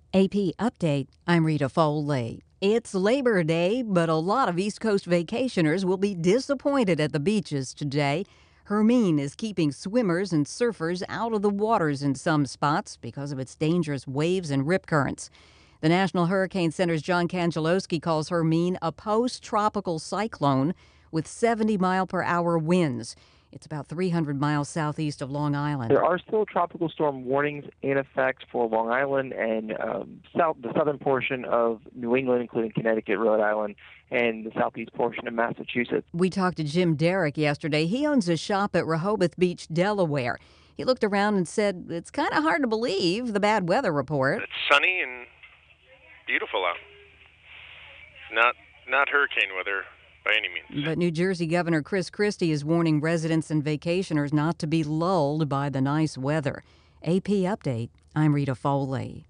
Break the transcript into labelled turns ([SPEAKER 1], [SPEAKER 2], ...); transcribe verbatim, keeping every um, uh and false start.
[SPEAKER 1] A P Update, I'm Rita Foley. It's Labor Day, but a lot of East Coast vacationers will be disappointed at the beaches today. Hermine is keeping swimmers and surfers out of the waters in some spots because of its dangerous waves and rip currents. The National Hurricane Center's John Kanjaloski calls Hermine a post-tropical cyclone with seventy mile per hour winds. It's about three hundred miles southeast of Long Island.
[SPEAKER 2] There are still tropical storm warnings in effect for Long Island and um, south, the southern portion of New England, including Connecticut, Rhode Island, and the southeast portion of Massachusetts.
[SPEAKER 1] We talked to Jim Derrick yesterday. He owns a shop at Rehoboth Beach, Delaware. He looked around and said it's kind of hard to believe the bad weather report.
[SPEAKER 3] It's sunny and beautiful out. Not not hurricane weather by any means.
[SPEAKER 1] But New Jersey Governor Chris Christie is warning residents and vacationers not to be lulled by the nice weather. A P Update, I'm Rita Foley.